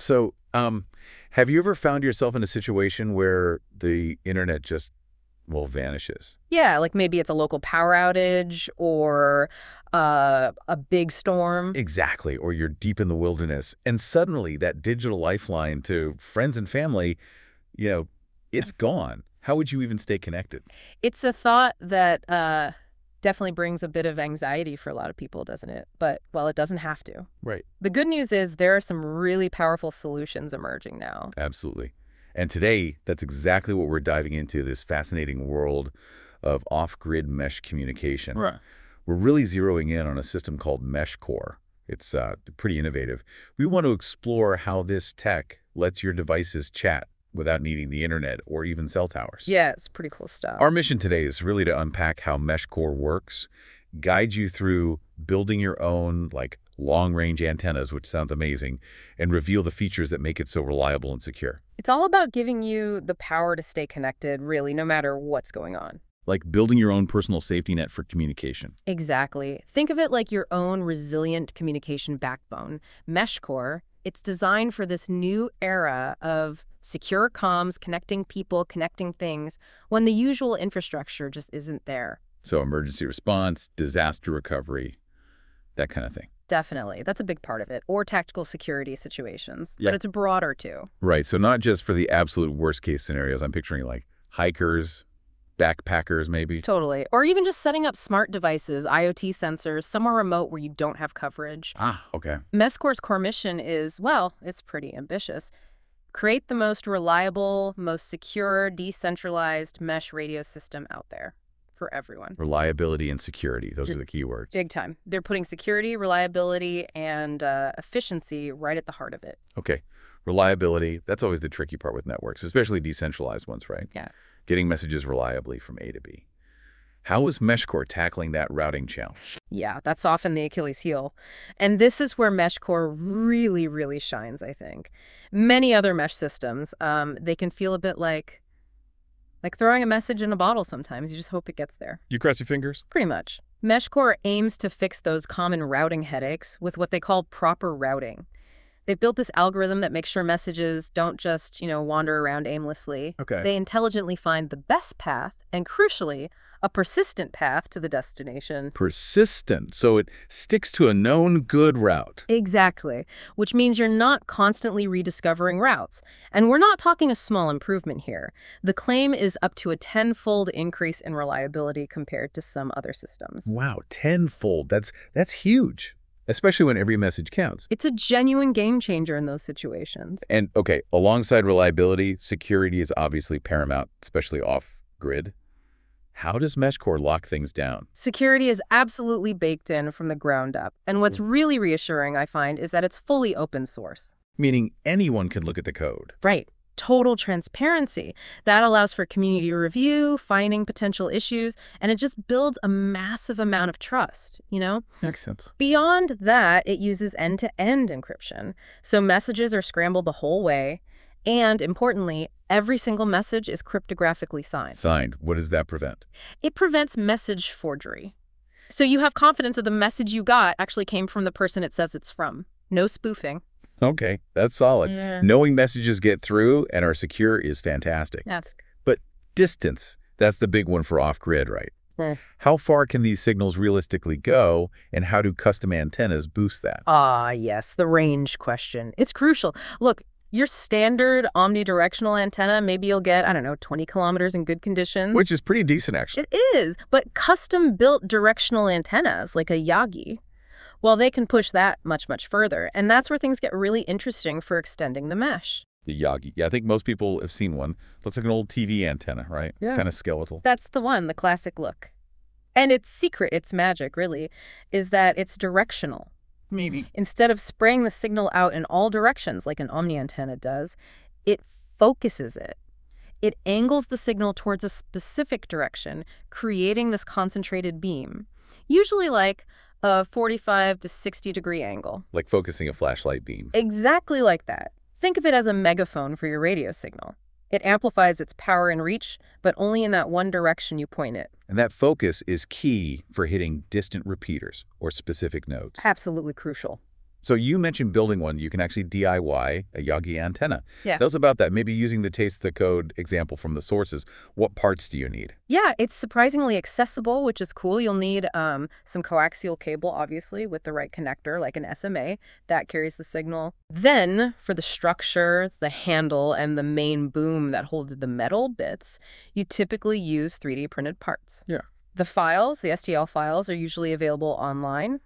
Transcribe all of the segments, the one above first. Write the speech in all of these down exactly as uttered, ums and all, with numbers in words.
So, um, have you ever found yourself in a situation where the internet just, well, vanishes? Yeah, like maybe it's a local power outage or uh, a big storm. Exactly. Or you're deep in the wilderness, and suddenly that digital lifeline to friends and family, you know, it's gone. How would you even stay connected? It's a thought that uh, definitely brings a bit of anxiety for a lot of people, doesn't it? But, well, it doesn't have to. Right. The good news is there are some really powerful solutions emerging now. Absolutely. And today, that's exactly what we're diving into, this fascinating world of off-grid mesh communication. Right. We're really zeroing in on a system called MeshCore. It's uh, pretty innovative. We want to explore how this tech lets your devices chat without needing the internet or even cell towers. Yeah, it's pretty cool stuff. Our mission today is really to unpack how MeshCore works, guide you through building your own, like, long-range antennas, which sounds amazing, and reveal the features that make it so reliable and secure. It's all about giving you the power to stay connected, really, no matter what's going on. Like building your own personal safety net for communication. Exactly. Think of it like your own resilient communication backbone. MeshCore, it's designed for this new era of secure comms, connecting people, connecting things, when the usual infrastructure just isn't there. So emergency response, disaster recovery, that kind of thing. Definitely. That's a big part of it. Or tactical security situations. Yeah. But it's broader, too. Right. So not just for the absolute worst case scenarios. I'm picturing like hikers, backpackers maybe. Totally. Or even just setting up smart devices, I O T sensors, somewhere remote where you don't have coverage. Ah, okay. MeshCore's core mission is, well, it's pretty ambitious. Create the most reliable, most secure, decentralized mesh radio system out there for everyone. Reliability and security. Those are the key words. Big time. They're putting security, reliability, and uh, efficiency right at the heart of it. Okay. Reliability, that's always the tricky part with networks, especially decentralized ones, right? Yeah. Getting messages reliably from A to B. How is MeshCore tackling that routing challenge? Yeah, that's often the Achilles heel. And this is where MeshCore really, really shines, I think. Many other mesh systems, um, they can feel a bit like, like throwing a message in a bottle sometimes. You just hope it gets there. You cross your fingers? Pretty much. MeshCore aims to fix those common routing headaches with what they call proper routing. They've built this algorithm that makes sure messages don't just, you know, wander around aimlessly. Okay. They intelligently find the best path and, crucially, a persistent path to the destination. Persistent, so it sticks to a known good route. Exactly, which means you're not constantly rediscovering routes. And we're not talking a small improvement here. The claim is up to a tenfold increase in reliability compared to some other systems. Wow, tenfold. That's that's huge, especially when every message counts. It's a genuine game changer in those situations. And okay, alongside reliability, security is obviously paramount, especially off-grid. How does MeshCore lock things down? Security is absolutely baked in from the ground up. And what's really reassuring, I find, is that it's fully open source. Meaning anyone can look at the code. Right. Total transparency. That allows for community review, finding potential issues, and it just builds a massive amount of trust, you know? Makes sense. Beyond that, it uses end-to-end encryption. So messages are scrambled the whole way. And importantly, every single message is cryptographically signed. Signed. What does that prevent? It prevents message forgery. So you have confidence that the message you got actually came from the person it says it's from. No spoofing. Okay, that's solid. Yeah. Knowing messages get through and are secure is fantastic. That's But distance, that's the big one for off-grid, right? Hmm. How far can these signals realistically go, and how do custom antennas boost that? Ah, yes, the range question. It's crucial. Look, your standard omnidirectional antenna, maybe you'll get, I don't know, twenty kilometers in good conditions. Which is pretty decent, actually. It is, but custom-built directional antennas, like a Yagi, well, they can push that much, much further. And that's where things get really interesting for extending the mesh. The Yagi. Yeah, I think most people have seen one. Looks like an old T V antenna, right? Yeah. Kind of skeletal. That's the one, the classic look. And its secret, its magic, really, is that it's directional. Meaning? Instead of spraying the signal out in all directions like an omni antenna does, it focuses it. It angles the signal towards a specific direction, creating this concentrated beam, usually like a forty-five to sixty degree angle. Like focusing a flashlight beam. Exactly like that. Think of it as a megaphone for your radio signal. It amplifies its power and reach, but only in that one direction you point it. And that focus is key for hitting distant repeaters or specific nodes. Absolutely crucial. So you mentioned building one. You can actually D I Y a Yagi antenna. Yeah. Tell us about that. Maybe using the Taste the Code example from the sources. What parts do you need? Yeah, it's surprisingly accessible, which is cool. You'll need um, some coaxial cable, obviously, with the right connector, like an S M A, that carries the signal. Then, for the structure, the handle, and the main boom that holds the metal bits, you typically use three D printed parts. Yeah. The files, the S T L files, are usually available online.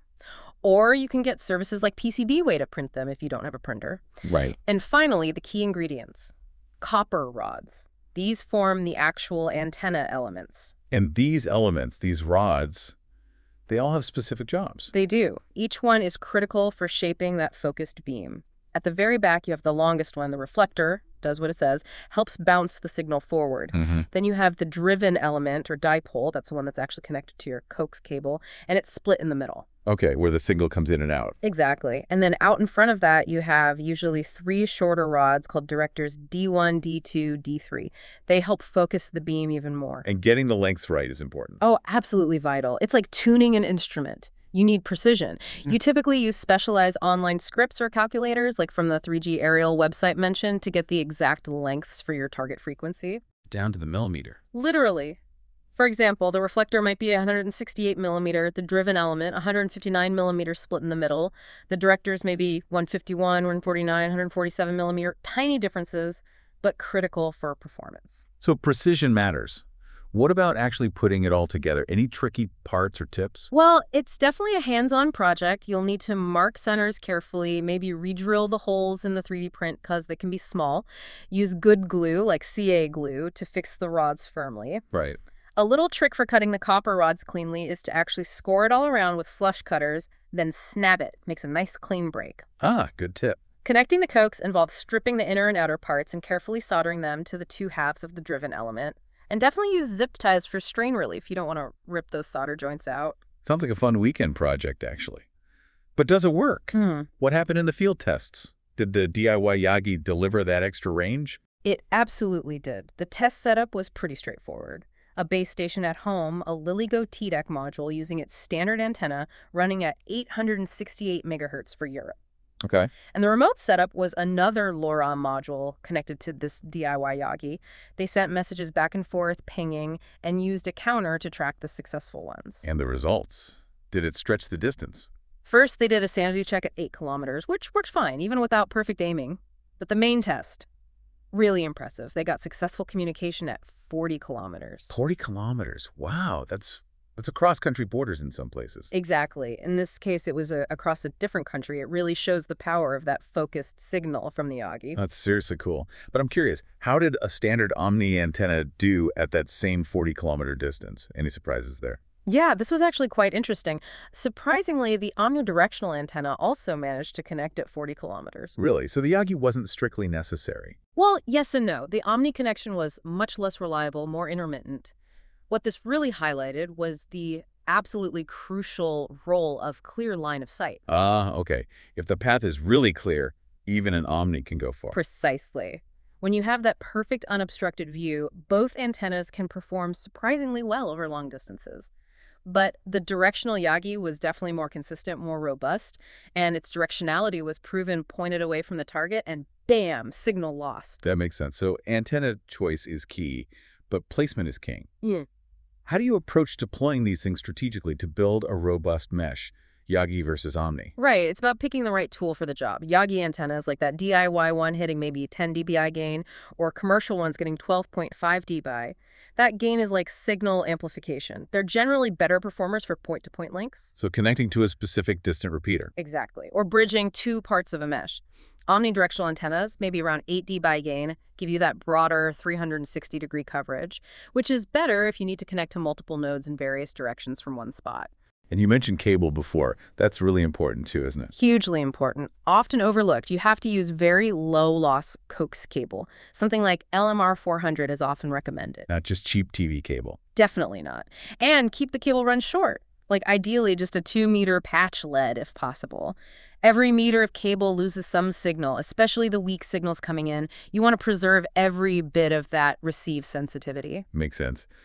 Or you can get services like PCBWay to print them if you don't have a printer. Right. And finally, the key ingredients. Copper rods. These form the actual antenna elements. And these elements, these rods, they all have specific jobs. They do. Each one is critical for shaping that focused beam. At the very back, you have the longest one, the reflector, does what it says, helps bounce the signal forward. Mm-hmm. Then you have the driven element, or dipole, that's the one that's actually connected to your coax cable, and it's split in the middle. Okay, where the signal comes in and out. Exactly. And then out in front of that, you have usually three shorter rods called directors D one, D two, D three. They help focus the beam even more. And getting the lengths right is important. Oh, absolutely vital. It's like tuning an instrument. You need precision. Mm. You typically use specialized online scripts or calculators, like from the three G Aerial website mentioned, to get the exact lengths for your target frequency. Down to the millimeter. Literally. For example, the reflector might be one hundred sixty-eight millimeter, the driven element one hundred fifty-nine millimeter split in the middle. The directors may be one fifty-one, one forty-nine, one forty-seven millimeter. Tiny differences, but critical for performance. So precision matters. What about actually putting it all together? Any tricky parts or tips? Well, it's definitely a hands-on project. You'll need to mark centers carefully, maybe re-drill the holes in the three D print because they can be small. Use good glue, like C A glue, to fix the rods firmly. Right. A little trick for cutting the copper rods cleanly is to actually score it all around with flush cutters, then snap it. Makes a nice clean break. Ah, good tip. Connecting the coax involves stripping the inner and outer parts and carefully soldering them to the two halves of the driven element. And definitely use zip ties for strain relief. You don't want to rip those solder joints out. Sounds like a fun weekend project, actually. But does it work? Hmm. What happened in the field tests? Did the D I Y Yagi deliver that extra range? It absolutely did. The test setup was pretty straightforward. A base station at home, a LilyGo T DEC module using its standard antenna running at eight hundred sixty-eight megahertz for Europe. Okay. And the remote setup was another LoRa module connected to this D I Y Yagi. They sent messages back and forth, pinging, and used a counter to track the successful ones. And the results? Did it stretch the distance? First, they did a sanity check at eight kilometers, which worked fine, even without perfect aiming. But the main test, really impressive. They got successful communication at forty kilometers. forty kilometers. Wow, that's that's across country borders in some places. Exactly. In this case, it was a, across a different country. It really shows the power of that focused signal from the Yagi. That's seriously cool. But I'm curious, how did a standard Omni antenna do at that same forty kilometer distance? Any surprises there? Yeah, this was actually quite interesting. Surprisingly, the omnidirectional antenna also managed to connect at forty kilometers. Really? So the Yagi wasn't strictly necessary? Well, yes and no. The Omni connection was much less reliable, more intermittent. What this really highlighted was the absolutely crucial role of clear line of sight. Ah, okay. If the path is really clear, even an Omni can go far. Precisely. When you have that perfect unobstructed view, both antennas can perform surprisingly well over long distances. But the directional Yagi was definitely more consistent, more robust, and its directionality was proven pointed away from the target, and bam, signal lost. That makes sense. So antenna choice is key, but placement is king. Yeah. How do you approach deploying these things strategically to build a robust mesh, Yagi versus Omni? Right. It's about picking the right tool for the job. Yagi antennas, like that D I Y one hitting maybe ten D B I gain, or commercial ones getting twelve point five D B I. That gain is like signal amplification. They're generally better performers for point-to-point links. So connecting to a specific distant repeater. Exactly. Or bridging two parts of a mesh. Omnidirectional antennas, maybe around eight D B I gain, give you that broader three hundred sixty degree coverage, which is better if you need to connect to multiple nodes in various directions from one spot. And you mentioned cable before. That's really important too, isn't it? Hugely important. Often overlooked. You have to use very low-loss coax cable. Something like L M R four hundred is often recommended. Not just cheap T V cable. Definitely not. And keep the cable run short. Like ideally just a two-meter patch lead if possible. Every meter of cable loses some signal, especially the weak signals coming in. You want to preserve every bit of that receive sensitivity. Makes sense.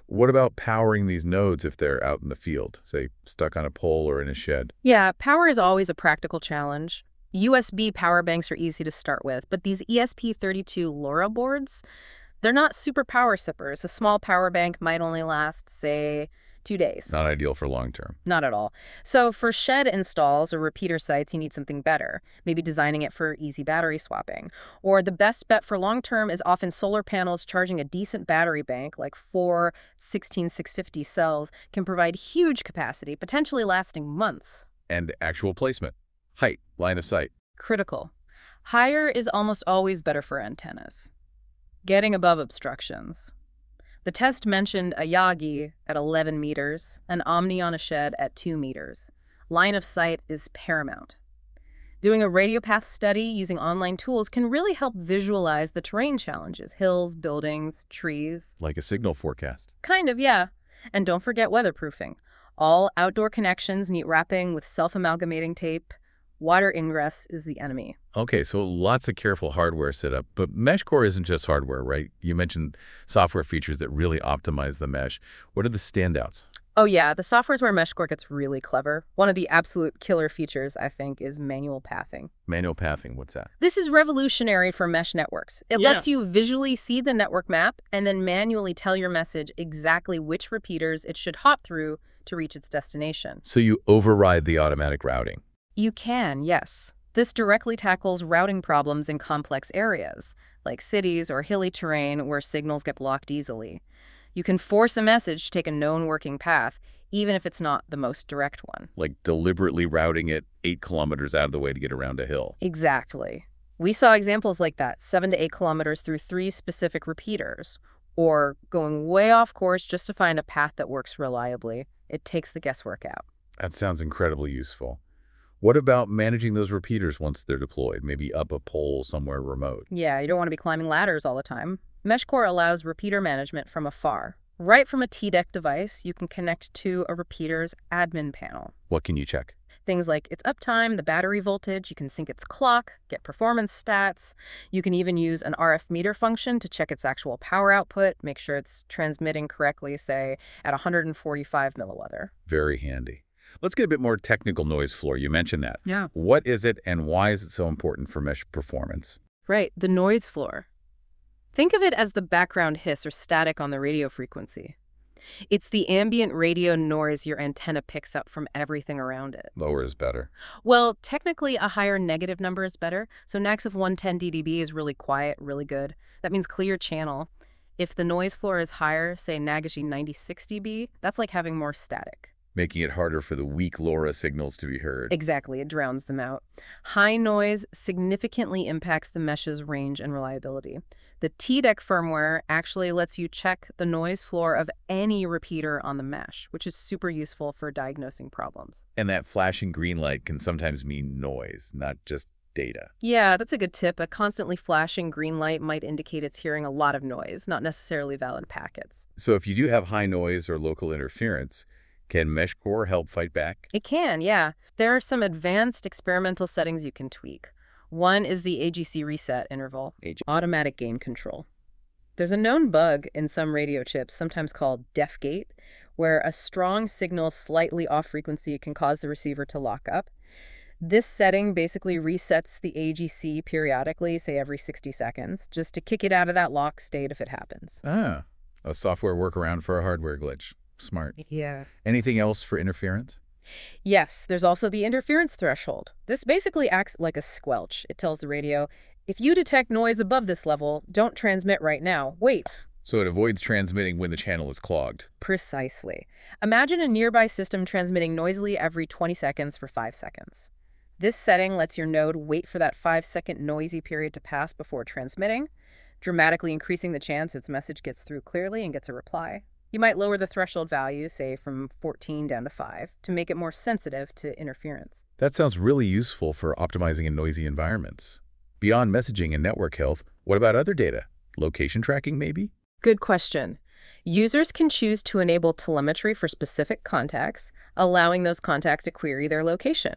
What about powering these nodes if they're out in the field, say stuck on a pole or in a shed? Yeah, power is always a practical challenge. U S B power banks are easy to start with, but these E S P thirty-two LoRa boards, they're not super power sippers. A small power bank might only last, say, two days. Not ideal for long term. Not at all. So for shed installs or repeater sites, you need something better, maybe designing it for easy battery swapping. Or the best bet for long-term is often solar panels charging a decent battery bank, like four sixteen six fifty cells, can provide huge capacity, potentially lasting months. And actual placement. Height, line of sight. Critical. Higher is almost always better for antennas. Getting above obstructions. The test mentioned a Yagi at eleven meters, an Omni on a shed at two meters. Line of sight is paramount. Doing a radio path study using online tools can really help visualize the terrain challenges, hills, buildings, trees. Like a signal forecast. Kind of, yeah. And don't forget weatherproofing. All outdoor connections need wrapping with self-amalgamating tape. Water ingress is the enemy. Okay, so lots of careful hardware setup, but MeshCore isn't just hardware, right? You mentioned software features that really optimize the mesh. What are the standouts? Oh yeah, the software's where MeshCore gets really clever. One of the absolute killer features, I think, is manual pathing. Manual pathing, what's that? This is revolutionary for mesh networks. It Yeah. lets you visually see the network map and then manually tell your message exactly which repeaters it should hop through to reach its destination. So you override the automatic routing. You can, yes. This directly tackles routing problems in complex areas, like cities or hilly terrain where signals get blocked easily. You can force a message to take a known working path, even if it's not the most direct one. Like deliberately routing it eight kilometers out of the way to get around a hill. Exactly. We saw examples like that, seven to eight kilometers through three specific repeaters, or going way off course just to find a path that works reliably. It takes the guesswork out. That sounds incredibly useful. What about managing those repeaters once they're deployed, maybe up a pole somewhere remote? Yeah, you don't want to be climbing ladders all the time. MeshCore allows repeater management from afar. Right from a T D E C device, you can connect to a repeater's admin panel. What can you check? Things like its uptime, the battery voltage, you can sync its clock, get performance stats. You can even use an R F meter function to check its actual power output, make sure it's transmitting correctly, say, at one hundred forty-five milliweather. Very handy. Let's get a bit more technical noise floor. You mentioned that. Yeah. What is it and why is it so important for mesh performance? Right, the noise floor. Think of it as the background hiss or static on the radio frequency. It's the ambient radio noise your antenna picks up from everything around it. Lower is better. Well, technically, a higher negative number is better. So N A C S of one ten D B is really quiet, really good. That means clear channel. If the noise floor is higher, say N A G S ninety-six D B, that's like having more static. Making it harder for the weak LoRa signals to be heard. Exactly, it drowns them out. High noise significantly impacts the mesh's range and reliability. The T D E C firmware actually lets you check the noise floor of any repeater on the mesh, which is super useful for diagnosing problems. And that flashing green light can sometimes mean noise, not just data. Yeah, that's a good tip. A constantly flashing green light might indicate it's hearing a lot of noise, not necessarily valid packets. So if you do have high noise or local interference, can MeshCore help fight back? It can, yeah. There are some advanced experimental settings you can tweak. One is the A G C reset interval, A G- automatic gain control. There's a known bug in some radio chips, sometimes called deaf gate, where a strong signal slightly off frequency can cause the receiver to lock up. This setting basically resets the A G C periodically, say every sixty seconds, just to kick it out of that lock state if it happens. Ah, a software workaround for a hardware glitch. Smart. Yeah. Anything else for interference? Yes, there's also the interference threshold. This basically acts like a squelch. It tells the radio, if you detect noise above this level, don't transmit right now. Wait. So it avoids transmitting when the channel is clogged. Precisely. Imagine a nearby system transmitting noisily every twenty seconds for five seconds. This setting lets your node wait for that five-second noisy period to pass before transmitting, dramatically increasing the chance its message gets through clearly and gets a reply. You might lower the threshold value, say from fourteen down to five, to make it more sensitive to interference. That sounds really useful for optimizing in noisy environments. Beyond messaging and network health, what about other data? Location tracking, maybe? Good question. Users can choose to enable telemetry for specific contacts, allowing those contacts to query their location.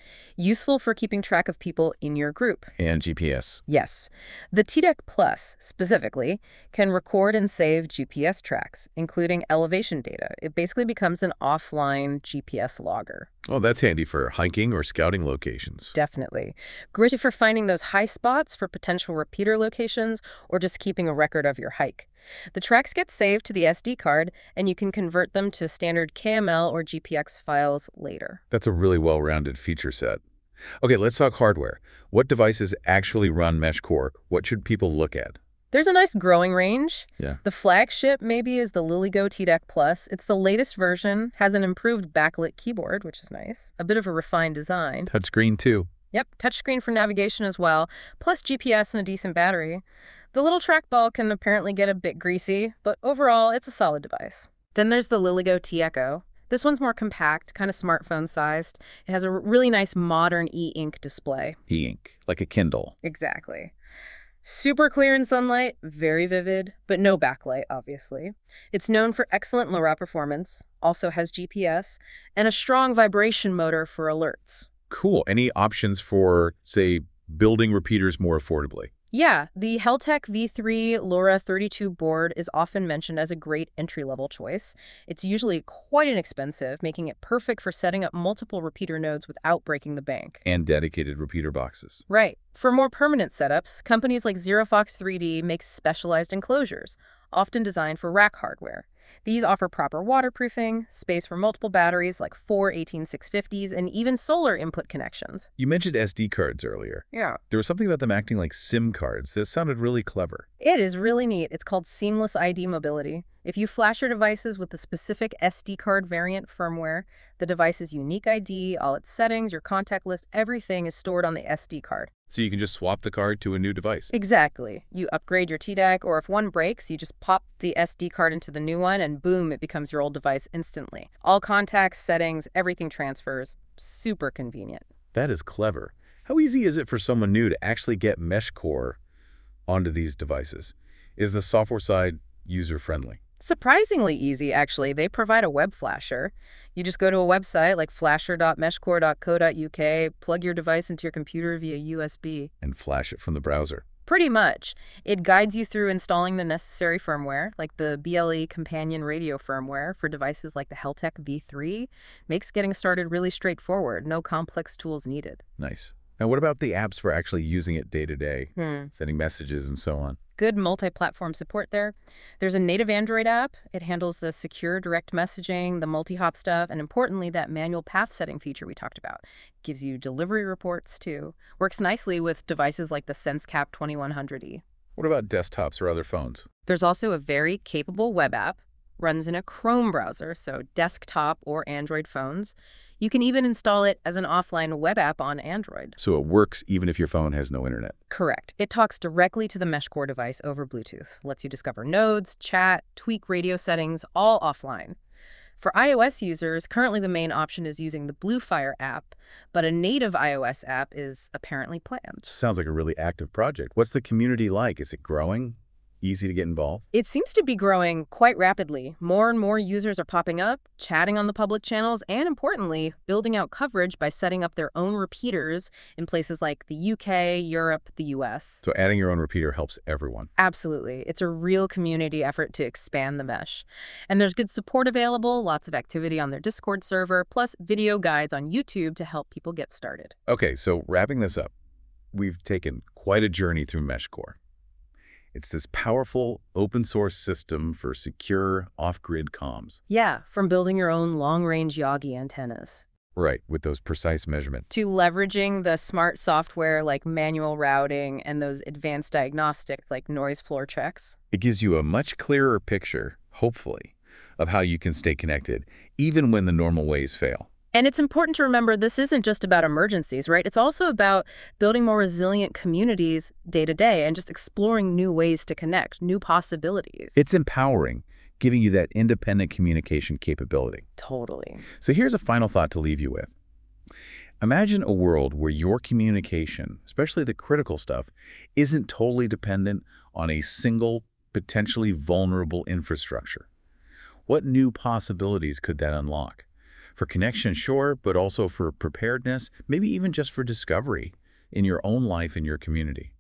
useful for keeping track of people in your group. And G P S. Yes. The T D E C Plus, specifically, can record and save G P S tracks, including elevation data. It basically becomes an offline G P S logger. Oh, that's handy for hiking or scouting locations. Definitely. Great for finding those high spots for potential repeater locations or just keeping a record of your hike. The tracks get saved to the S D card, and you can convert them to standard K M L or G P X files later. That's a really well-rounded feature set. Okay, let's talk hardware. What devices actually run MeshCore? What should people look at? There's a nice growing range. Yeah. The flagship maybe is the LilyGo T D E C Plus. It's the latest version, has an improved backlit keyboard, which is nice, a bit of a refined design. Touchscreen too. Yep, touchscreen for navigation as well, plus G P S and a decent battery. The little trackball can apparently get a bit greasy, but overall, it's a solid device. Then there's the LilyGo T Echo. This one's more compact, kind of smartphone-sized. It has a really nice modern e-ink display. E-ink, like a Kindle. Exactly. Super clear in sunlight, very vivid, but no backlight, obviously. It's known for excellent LoRa performance, also has G P S, and a strong vibration motor for alerts. Cool. Any options for, say, building repeaters more affordably? Yeah, the Heltec V three LoRa thirty-two board is often mentioned as a great entry-level choice. It's usually quite inexpensive, making it perfect for setting up multiple repeater nodes without breaking the bank. And dedicated repeater boxes. Right. For more permanent setups, companies like ZeroFox three D make specialized enclosures, often designed for rack hardware. These offer proper waterproofing, space for multiple batteries like four eighteen six fifties, and even solar input connections. You mentioned S D cards earlier. Yeah. There was something about them acting like SIM cards. This sounded really clever. It is really neat. It's called Seamless I D Mobility. If you flash your devices with the specific S D card variant firmware, the device's unique I D, all its settings, your contact list, everything is stored on the S D card. So you can just swap the card to a new device. Exactly. You upgrade your T D E C, or if one breaks, you just pop the S D card into the new one, and boom, it becomes your old device instantly. All contacts, settings, everything transfers. Super convenient. That is clever. How easy is it for someone new to actually get MeshCore onto these devices? Is the software side user-friendly? Surprisingly easy, actually. They provide a web flasher. You just go to a website like flasher dot meshcore dot co dot U K, plug your device into your computer via U S B. And flash it from the browser. Pretty much. It guides you through installing the necessary firmware, like the B L E Companion Radio firmware for devices like the Heltec V three. Makes getting started really straightforward. No complex tools needed. Nice. Now, what about the apps for actually using it day to day, Hmm. sending messages and so on? Good multi-platform support there. There's a native Android app. It handles the secure direct messaging, the multi-hop stuff, and importantly, that manual path setting feature we talked about. Gives you delivery reports, too. Works nicely with devices like the SenseCap twenty-one hundred E. What about desktops or other phones? There's also a very capable web app. Runs in a Chrome browser, so desktop or Android phones. You can even install it as an offline web app on Android. So it works even if your phone has no internet. Correct. It talks directly to the MeshCore device over Bluetooth. Lets you discover nodes, chat, tweak radio settings, all offline. For iOS users, currently the main option is using the Bluefire app, but a native iOS app is apparently planned. Sounds like a really active project. What's the community like? Is it growing? Easy to get involved? It seems to be growing quite rapidly. More and more users are popping up, chatting on the public channels, and importantly, building out coverage by setting up their own repeaters in places like the U K, Europe, the U S. So adding your own repeater helps everyone. Absolutely. It's a real community effort to expand the mesh. And there's good support available, lots of activity on their Discord server, plus video guides on YouTube to help people get started. Okay, so wrapping this up, we've taken quite a journey through MeshCore. It's this powerful open-source system for secure off-grid comms. Yeah, from building your own long-range Yagi antennas. Right, with those precise measurements. To leveraging the smart software like manual routing and those advanced diagnostics like noise floor checks. It gives you a much clearer picture, hopefully, of how you can stay connected, even when the normal ways fail. And it's important to remember this isn't just about emergencies, right? It's also about building more resilient communities day to day and just exploring new ways to connect, new possibilities. It's empowering, giving you that independent communication capability. Totally. So here's a final thought to leave you with. Imagine a world where your communication, especially the critical stuff, isn't totally dependent on a single, potentially vulnerable infrastructure. What new possibilities could that unlock? For connection, sure, but also for preparedness, maybe even just for discovery in your own life and your community.